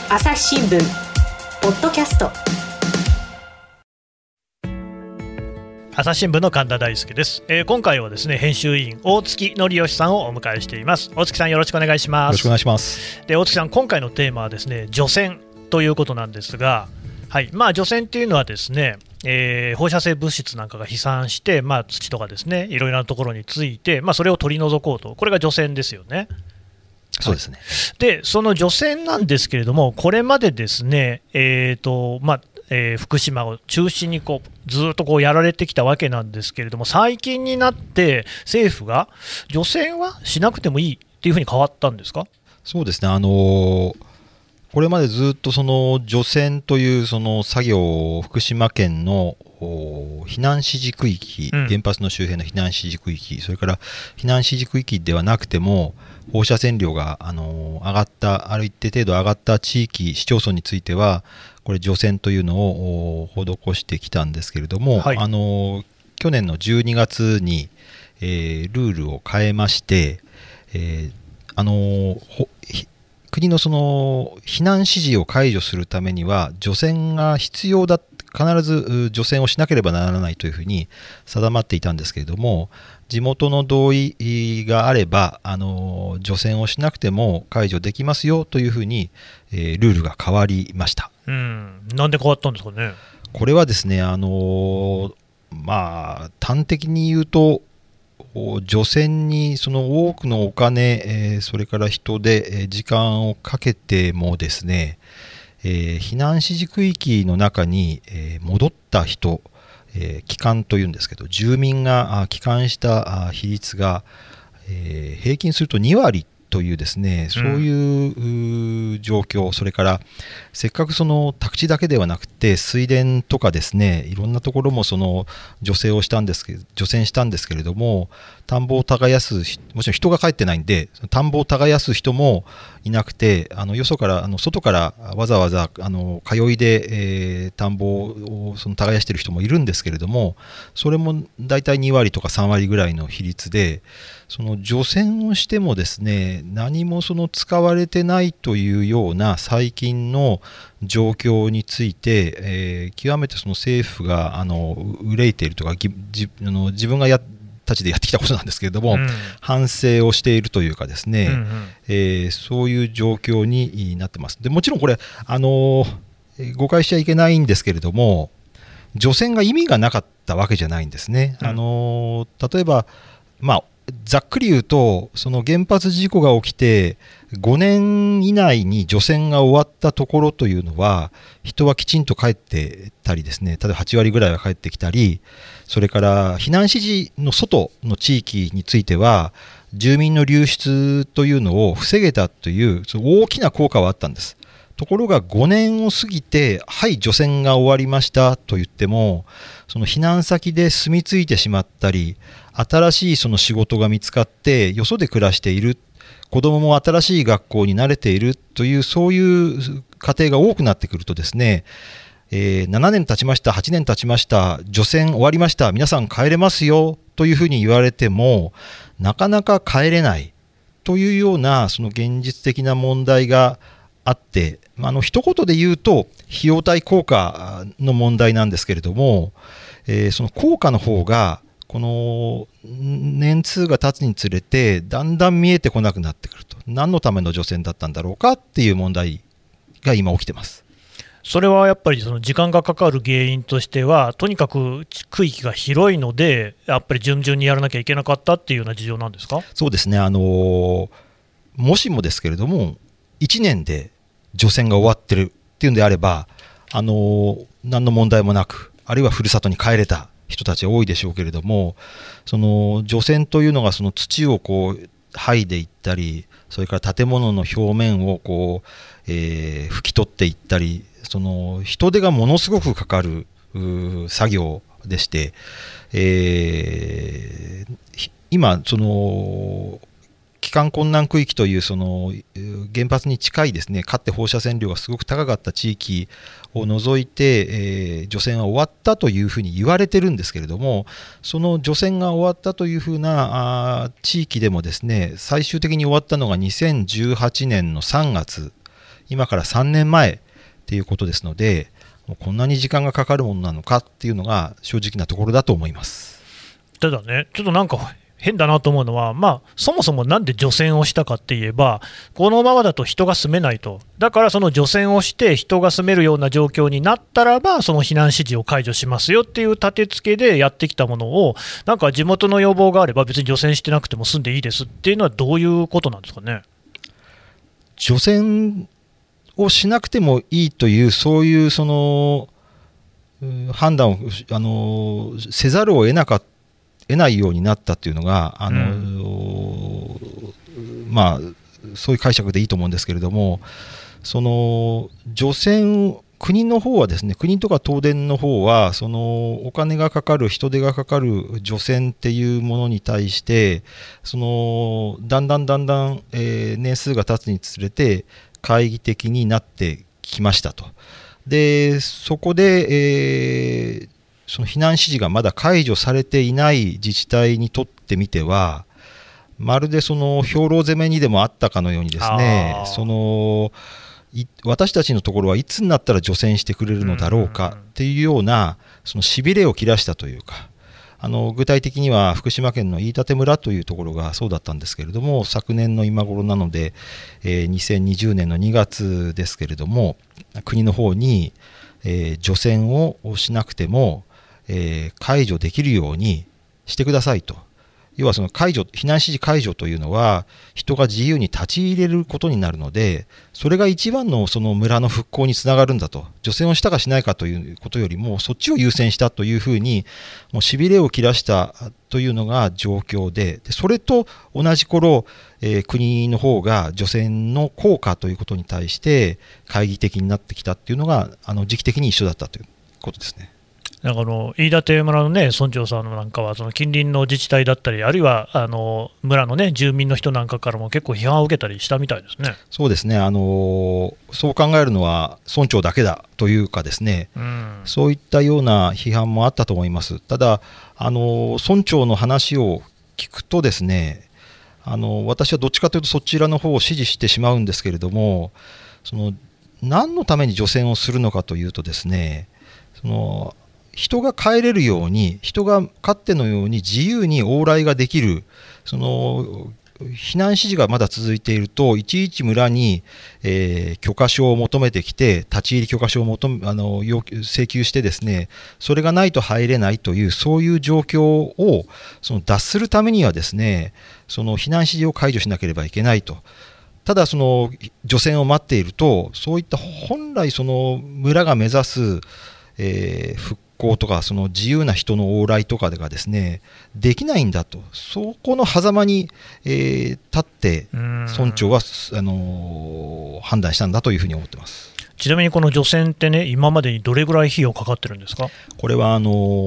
朝日新聞ポッドキャスト、 朝日新聞の神田大輔です。今回はですね、編集委員大月則義さんをお迎えしています。大月さん、よろしくお願いします。 よろしくお願いします。 で、大月さん、今回のテーマはですね、除染ということなんですが、はい、除染というのはですね、放射性物質なんかが飛散して、土とかですね、いろいろなところについて、それを取り除こうと、これが除染ですよね。 そうですね。 で、その除染なんですけれども、これまでですね、福島を中心にずっとやられてきたわけなんですけれども、最近になって政府が除染はしなくてもいいっていうふうに変わったんですか？ そうですね。これまでずっとその除染というその作業を福島県の避難指示区域、原発の周辺の避難指示区域、それから避難指示区域ではなくても放射線量が上がった、ある一定程度上がった地域、市町村についてはこれ除染というのを施してきたんですけれども、 はい、 去年の12月に、ルールを変えまして、国のその避難指示を解除するためには除染が必要だ、必ず除染をしなければならないというふうに定まっていたんですけれども、地元の同意があれば除染をしなくても解除できますよというふうに、ルールが変わりました。 なんで変わったんですかね。 これはですね、端的に言うと除染にその多くのお金、それから人で時間をかけてもですね、避難指示区域の中に戻った人、帰還というんですけど、住民が帰還した比率が平均すると2割というですね、そういう状況、それからせっかくその宅地だけではなくて水田とかですね、いろんなところもその除染したんですけれども、田んぼを耕す、もちろん人が帰ってないんで田んぼを耕す人もいなくて、よそから外からわざわざ通いで、田んぼを耕している人もいるんですけれども、それもだいたい2割とか3割ぐらいの比率で、その除染をしてもですね、何もその使われてないというような最近の状況について、極めてその政府が憂いているとか、自分がたちでやってきたことなんですけれども、反省をしているというかですね、そういう状況になってます。でもちろんこれ誤解しちゃいけないんですけれども、除染が意味がなかったわけじゃないんですね。例えばざっくり言うと、その原発事故が起きて5年以内に除染が終わったところというのは、人はきちんと帰ってたりですね、例えば8割ぐらいは帰ってきたり、それから避難指示の外の地域については住民の流出というのを防げたという大きな効果はあったんです。ところが5年を過ぎて、はい除染が終わりましたと言っても、その避難先で住み着いてしまったり、新しいその仕事が見つかってよそで暮らしている、子どもも新しい学校に慣れているという、そういう家庭が多くなってくるとですね、7年経ちました、8年経ちました、除染終わりました、皆さん帰れますよというふうに言われてもなかなか帰れないというような、その現実的な問題があって、一言で言うと費用対効果の問題なんですけれども、その効果の方がこの年数が経つにつれてだんだん見えてこなくなってくると、何のための除染だったんだろうかっていう問題が今起きてます。 それはやっぱりその時間がかかる原因としては、とにかく区域が広いのでやっぱり順々にやらなきゃいけなかったっていうような事情なんですか？ そうですね、もしもですけれども1年で除染が終わってるっていうんであれば、何の問題もなく、あるいはふるさとに帰れた人たち多いでしょうけれども、その除染というのがその土を剥いでいったり、それから建物の表面を拭き取っていったり、その人手がものすごくかかる作業でして、今その帰還困難区域というその原発に近いですね、かつて放射線量がすごく高かった地域を除いて、除染は終わったというふうに言われてるんですけれども、その除染が終わったというふうな地域でもですね、最終的に終わったのが2018年の3月、 今から3年前ということですので、もうこんなに時間がかかるものなのかっていうのが正直なところだと思います。 ただね、ちょっとなんか変だなと思うのは、そもそもなんで除染をしたかって言えば、このままだと人が住めないと、だからその除染をして人が住めるような状況になったらば、その避難指示を解除しますよっていう立て付けでやってきたものを、なんか地元の要望があれば、別に除染してなくても住んでいいですっていうのは、どういうことなんですかね。 除染をしなくてもいいという、そういうその判断をせざるを得ないようになったというのが、そういう解釈でいいと思うんですけれども、その除染、国の方はですね、国とか東電の方は、そのお金がかかる、人手がかかる除染っていうものに対して、そのだんだん、年数が経つにつれて、懐疑的になってきましたと。で、そこで、その避難指示がまだ解除されていない自治体にとってみては、まるでその兵糧攻めにでもあったかのようにですね、私たちのところはいつになったら除染してくれるのだろうかっていうような、そのしびれを切らしたというか、具体的には福島県の飯舘村というところがそうだったんですけれども、昨年の今頃なので、2020年の2月ですけれども、国の方に、除染をしなくても、解除できるようにしてくださいと。要はその避難指示解除というのは、人が自由に立ち入れることになるので、それが一番のその村の復興につながるんだと。除染をしたかしないかということよりも、そっちを優先したというふうに、もうしびれを切らしたというのが状況で、それと同じ頃、国の方が除染の効果ということに対して懐疑的になってきたっていうのが、時期的に一緒だったということですね。 なんか飯舘村の、ね、村長さんなんかは、その近隣の自治体だったり、あるいは村の、ね、住民の人なんかからも結構批判を受けたりしたみたいですね。 そうですね、そう考えるのは村長だけだというかですね、そういったような批判もあったと思います。ただ村長の話を聞くとですね、私はどっちかというとそちらの方を支持してしまうんですけれども、何のために除染をするのかというとですね、人が帰れるように、人がかつてのように自由に往来ができる、避難指示がまだ続いていると、いちいち村に、許可証を求めてきて、立ち入り許可証を請求してですね、それがないと入れないという、そういう状況を脱するためにはですね、その避難指示を解除しなければいけないと。ただその除染を待っていると、そういった本来その村が目指す、復興とかその自由な人の往来とかがですね、できないんだと。そこの狭間に、立って村長は判断したんだというふうに思ってます。 ちなみにこの除染ってね、今までにどれぐらい費用かかってるんですか？ これは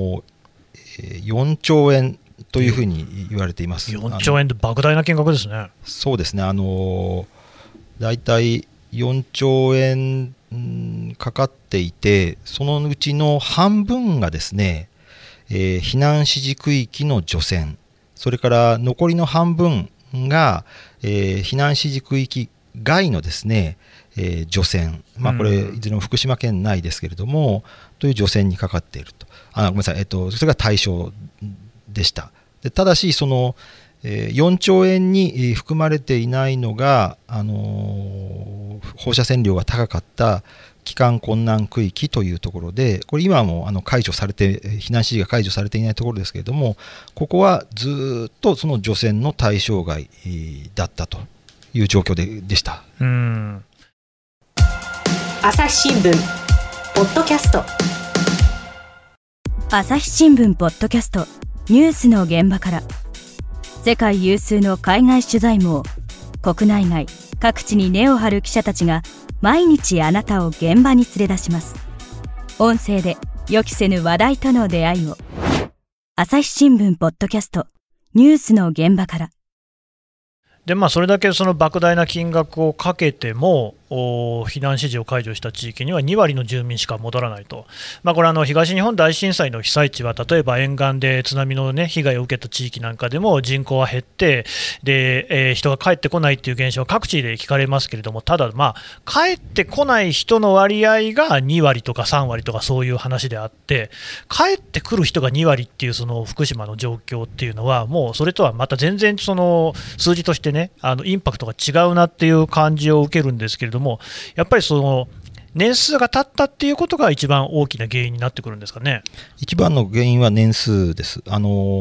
4兆円というふうに言われています。 4兆円って莫大な金額ですね。 そうですね、だいたい4兆円かかっていて、そのうちの半分がですね、避難指示区域の除染、それから残りの半分が、避難指示区域外のですね、除染、これいずれも福島県内ですけれども、という除染にかかっていると。ごめんなさい、それが対象でした。でただしその4兆円に含まれていないのが、放射線量が高かった帰還困難区域というところで、これ今はもう解除されて、避難指示が解除されていないところですけれども、ここはずっとその除染の対象外だったという状況でした。 朝日新聞ポッドキャスト、 朝日新聞ポッドキャスト、ニュースの現場から、世界有数の海外取材網、国内外各地に根を張る記者たちが毎日あなたを現場に連れ出します。音声で予期せぬ話題との出会いを。朝日新聞ポッドキャスト、ニュースの現場から。 でそれだけその莫大な金額をかけても、 避難指示を解除した地域には2割の住民しか戻らないと、これ東日本大震災の被災地は例えば沿岸で津波の、被害を受けた地域なんかでも人口は減ってで、人が帰ってこないという現象は各地で聞かれますけれども、ただ、帰ってこない人の割合が2割とか3割とかそういう話であって、帰ってくる人が2割っていうその福島の状況っていうのは、もうそれとはまた全然その数字としてね、インパクトが違うなっていう感じを受けるんですけれども、やっぱりその年数が経ったっていうことが一番大きな原因になってくるんですかね。 一番の原因は年数です。い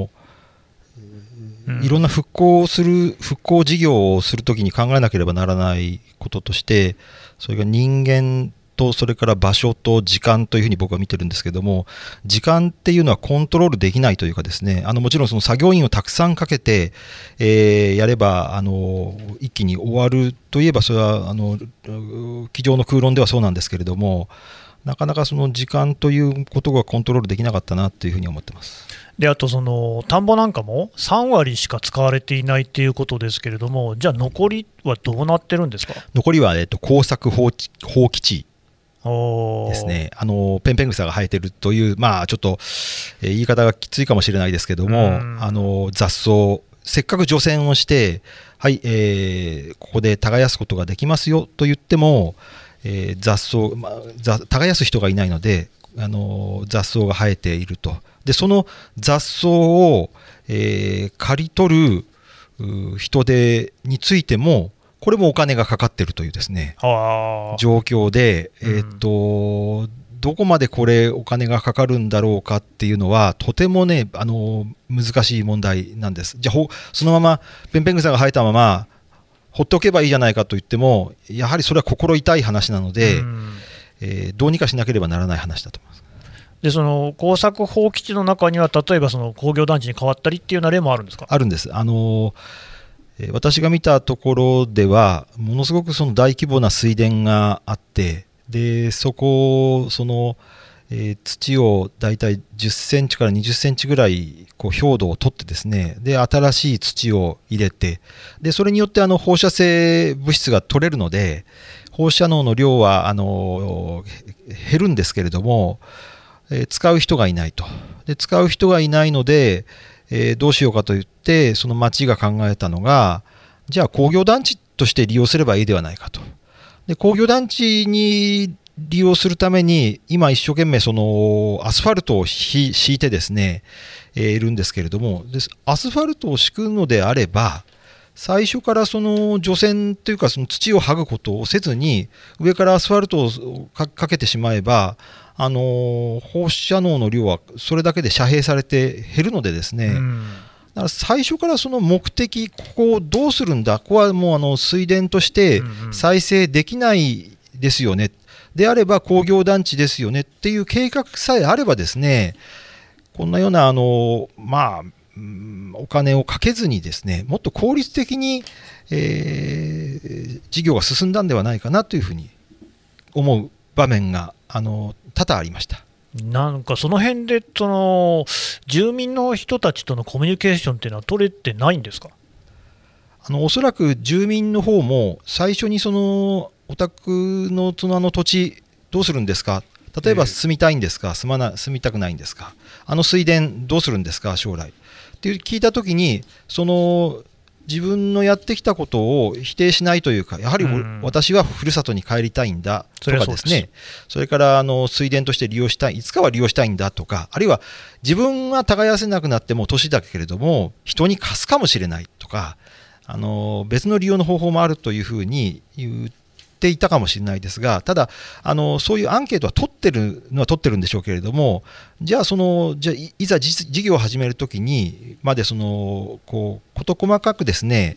ろんな復興事業をするときに考えなければならないこととして、それが人間とそれから場所と時間というふうに僕は見てるんですけども、時間っていうのはコントロールできないというかですね、もちろんその作業員をたくさんかけて、やれば一気に終わるといえばそれは机上の空論ではそうなんですけれども、なかなかその時間ということがコントロールできなかったなというふうに思ってます。 であとその田んぼなんかも3割しか使われていないということですけれども、じゃあ残りはどうなってるんですか。 残りは、耕作放棄地ですね。ペンペン草が生えてるという、ちょっと、言い方がきついかもしれないですけども、雑草、せっかく除染をして、はい、ここで耕すことができますよと言っても、雑草、耕す人がいないので、雑草が生えていると。でその雑草を、刈り取る人手についてもこれもお金がかかっているというですね状況で、どこまでこれお金がかかるんだろうかっていうのはとてもね難しい問題なんです。じゃあそのままペンペン草が生えたままほっておけばいいじゃないかと言ってもやはりそれは心痛い話なので、どうにかしなければならない話だと思います。 でその耕作放棄地の中には例えばその工業団地に変わったりっていうような例もあるんですか。 あるんです。私が見たところではものすごくその大規模な水田があってでそこその、土をだいたい10センチから20センチぐらいこう表土を取ってですねで新しい土を入れてでそれによって放射性物質が取れるので放射能の量は減るんですけれども使う人がいないと。で使う人がいないので、どうしようかといってその町が考えたのがじゃあ工業団地として利用すればいいではないかと。で工業団地に利用するために今一生懸命そのアスファルトを敷いてですね、いるんですけれどもアスファルトを敷くのであれば最初からその除染というかその土を剥ぐことをせずに上からアスファルトをかけてしまえば放射能の量はそれだけで遮蔽されて減るのでですね、だから最初からその目的ここをどうするんだここはもう水田として再生できないですよね、であれば工業団地ですよねっていう計画さえあればですねこんなようなお金をかけずにですねもっと効率的に、事業が進んだんではないかなというふうに思う場面が多々ありました。 なんかその辺でその住民の人たちとのコミュニケーションっていうのは取れてないんですか。 おそらく住民の方も最初にそのお宅の土地どうするんですか、例えば住みたいんですか、住みたくないんですか、水田どうするんですか将来って聞いたときにその自分のやってきたことを否定しないというかやはり私はふるさとに帰りたいんだとかですね、それから水田として利用したいいつかは利用したいんだとかあるいは自分は耕せなくなっても年だけれども人に貸すかもしれないとか別の利用の方法もあるというふうに言っていたかもしれないですがただそういうアンケートは取ってるのは取ってるんでしょうけれどもじゃあいざ事業を始めるときにまで事細かくですね、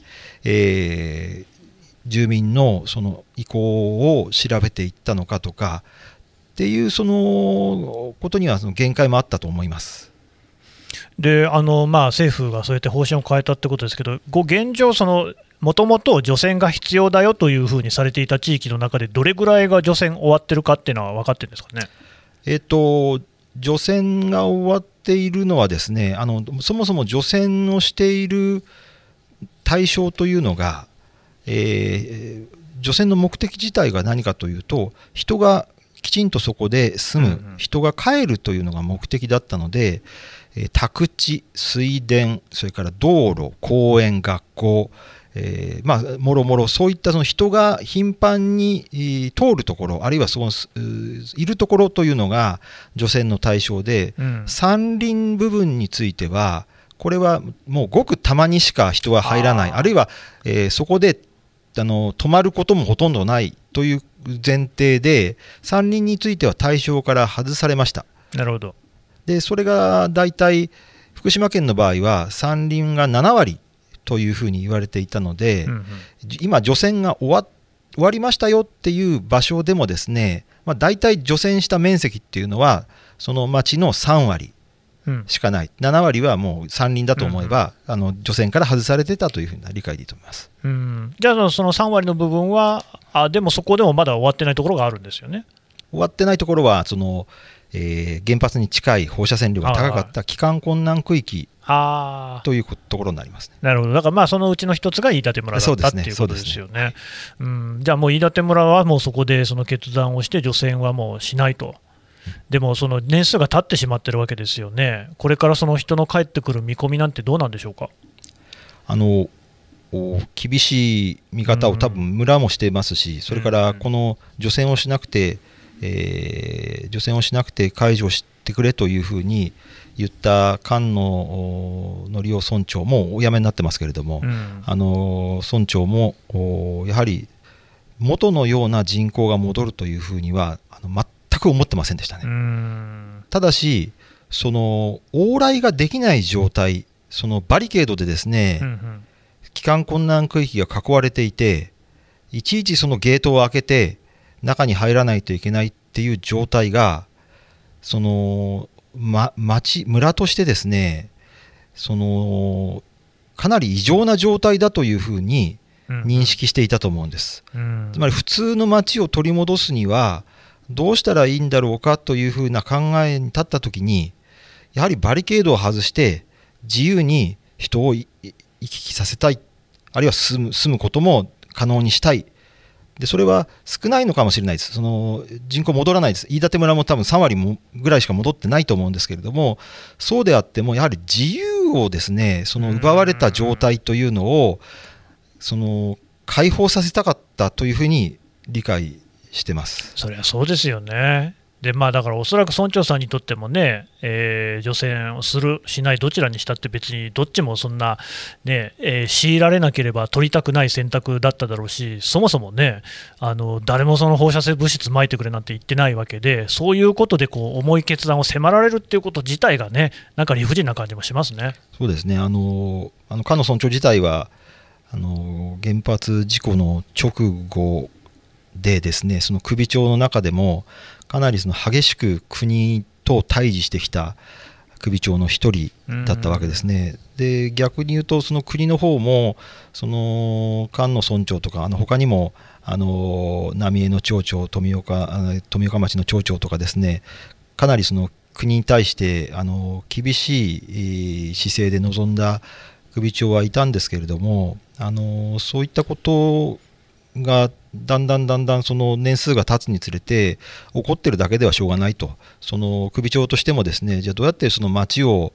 住民のその意向を調べていったのかとかっていうそのことにはその限界もあったと思います。 で政府がそうやって方針を変えたってことですけど現状もともと除染が必要だよというふうにされていた地域の中でどれぐらいが除染終わってるかっていうのは分かってるんですかね。 除染が終わっているのはですねそもそも除染をしている対象というのが、 除染の目的自体が何かというと、人がきちんとそこで住む、人が帰るというのが目的だったので、宅地、水田、それから道路、公園、学校、もろもろそういったその人が頻繁に通るところ、あるいはそのいるところというのが除染の対象で、山林部分についてはこれはもうごくたまにしか人は入らない、あるいは、そこで止まることもほとんどないという前提で山林については対象から外されました。 なるほど。 でそれがだいたい福島県の場合は山林が7割というふうに言われていたので、今除染が終わりましたよっていう場所でもですね、だいたい除染した面積っていうのはその町の3割しかない、7割はもう山林だと思えば、除染から外されてたというふうな理解でいいと思います。 じゃあその3割の部分はでもそこでもまだ終わってないところがあるんですよね。 終わってないところは原発に近い放射線量が高かった帰還困難区域というところになりますね。 なるほど。だからそのうちの一つが飯舘村だったっていうことですよね。じゃあもう飯舘村はもうそこでその決断をして除染はもうしないと。でもその年数が経ってしまってるわけですよね。これからその人の帰ってくる見込みなんてどうなんでしょうか。 厳しい見方を多分村もしていますし、それからこの除染をしなくて解除してくれというふうに言った菅野則夫村長もお辞めになってますけれども、村長もやはり元のような人口が戻るというふうには全く思ってませんでしたね。ただしその往来ができない状態、そのバリケードでですね、帰還困難区域が囲われていて、いちいちそのゲートを開けて中に入らないといけないっていう状態がその、村としてですね、かなり異常な状態だというふうに認識していたと思うんです。つまり普通の町を取り戻すにはどうしたらいいんだろうかというふうな考えに立ったときに、やはりバリケードを外して自由に人を行き来させたい、あるいは住むことも可能にしたい。でそれは少ないのかもしれないです。人口戻らないです。飯舘村も多分3割ぐらいしか戻ってないと思うんですけれども、そうであってもやはり自由をですね、奪われた状態というのを解放させたかったというふうに理解してます。 そりゃそうですよね。でだからおそらく村長さんにとってもね、除染をするしないどちらにしたって別にどっちもそんな、ね強いられなければ取りたくない選択だっただろうし、そもそもね誰もその放射性物質撒いてくれなんて言ってないわけで、そういうことで重い決断を迫られるっていうこと自体がね、なんか理不尽な感じもしますね。 そうですね。菅野村長自体は原発事故の直後でですね、その首長の中でもかなり激しく国と対峙してきた首長の一人だったわけですね。で逆に言うとその国の方も菅野村長とか他にも浪江の町長、富岡町の町長とかですね、かなりその国に対して厳しい姿勢で臨んだ首長はいたんですけれども、そういったことがだんだんその年数が経つにつれて起こってるだけではしょうがないと、その首長としてもですね、じゃあどうやってその町を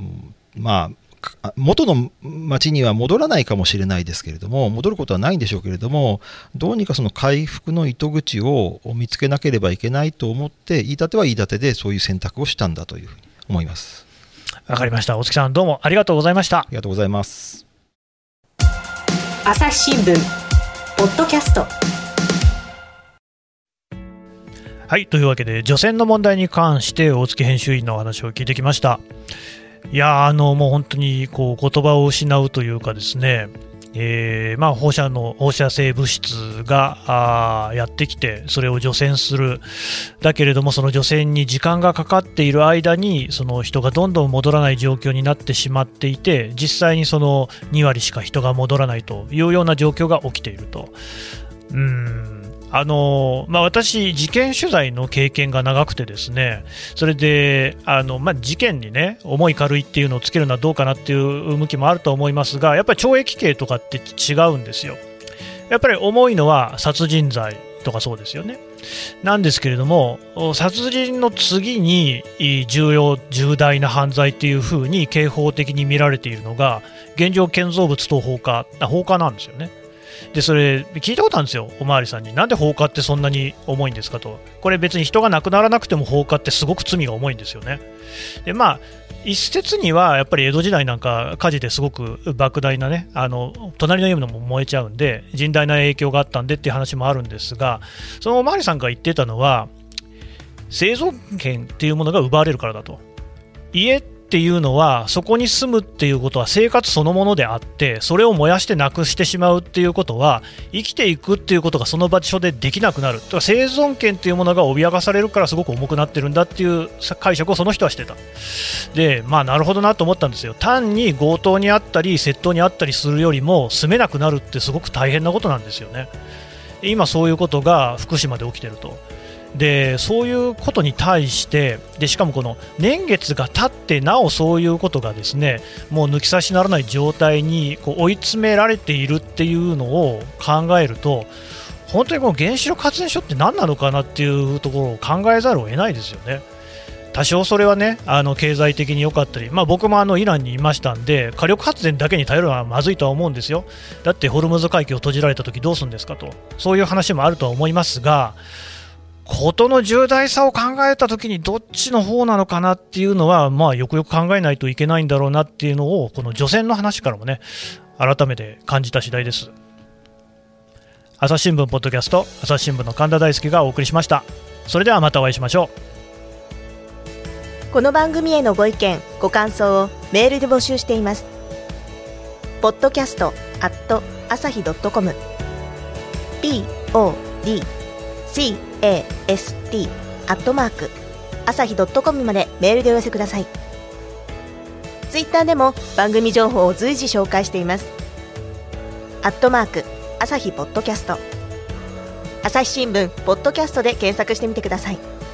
元の町には戻らないかもしれないですけれども、戻ることはないんでしょうけれども、どうにかその回復の糸口を見つけなければいけないと思って、飯舘は飯舘でそういう選択をしたんだというふうに思います。 わかりました。大月さんどうもありがとうございました。 ありがとうございます。 朝日新聞ポッドキャスト。 はい、というわけで除染の問題に関して大月編集員のお話を聞いてきました。いやもう本当に言葉を失うというかですね、放射性物質がやってきてそれを除染する。だけれどもその除染に時間がかかっている間にその人がどんどん戻らない状況になってしまっていて、実際にその2割しか人が戻らないというような状況が起きていると。私、事件取材の経験が長くてですね、それで事件にね重い軽いっていうのをつけるのはどうかなっていう向きもあると思いますが、やっぱり懲役刑とかって違うんですよ。 やっぱり重いのは殺人罪とかそうですよね。なんですけれども、殺人の次に重大な犯罪っていうふうに刑法的に見られているのが現状建造物等放火なんですよね。でそれ聞いたことあるんですよ、おまわりさんに。なんで放火ってそんなに重いんですかと。これ別に人が亡くならなくても放火ってすごく罪が重いんですよね。で一説にはやっぱり江戸時代なんか火事ですごく莫大なね、隣の家も燃えちゃうんで甚大な影響があったんでっていう話もあるんですが、そのおまわりさんが言ってたのは生存権っていうものが奪われるからだと。家っていうのはそこに住むっていうことは生活そのものであって、それを燃やしてなくしてしまうっていうことは生きていくっていうことがその場所でできなくなる。だから生存権っていうものが脅かされるからすごく重くなってるんだっていう解釈をその人はしてた。でなるほどなと思ったんですよ。単に強盗にあったり窃盗にあったりするよりも住めなくなるってすごく大変なことなんですよね。今そういうことが福島で起きてると。でそういうことに対してしかもこの年月が経ってなおそういうことがですね、もう抜き差しならない状態に追い詰められているっていうのを考えると、本当にこの原子力発電所って何なのかなっていうところを考えざるを得ないですよね。多少それはね経済的に良かったり、僕もイランにいましたんで火力発電だけに頼るのはまずいとは思うんですよ。だってホルムズ海峡を閉じられた時どうするんですかと、そういう話もあるとは思いますが、事の重大さを考えたときにどっちの方なのかなっていうのは、よくよく考えないといけないんだろうなっていうのをこの除染の話からもね改めて感じた次第です。朝日新聞ポッドキャスト、朝日新聞の神田大輔がお送りしました。それではまたお会いしましょう。この番組へのご意見ご感想をメールで募集しています。podcast@asahi.com podcast@asahi.com までメールでお寄せください。ツイッターでも番組情報を随時紹介しています。朝日ポッドキャスト、朝日新聞ポッドキャストで検索してみてください。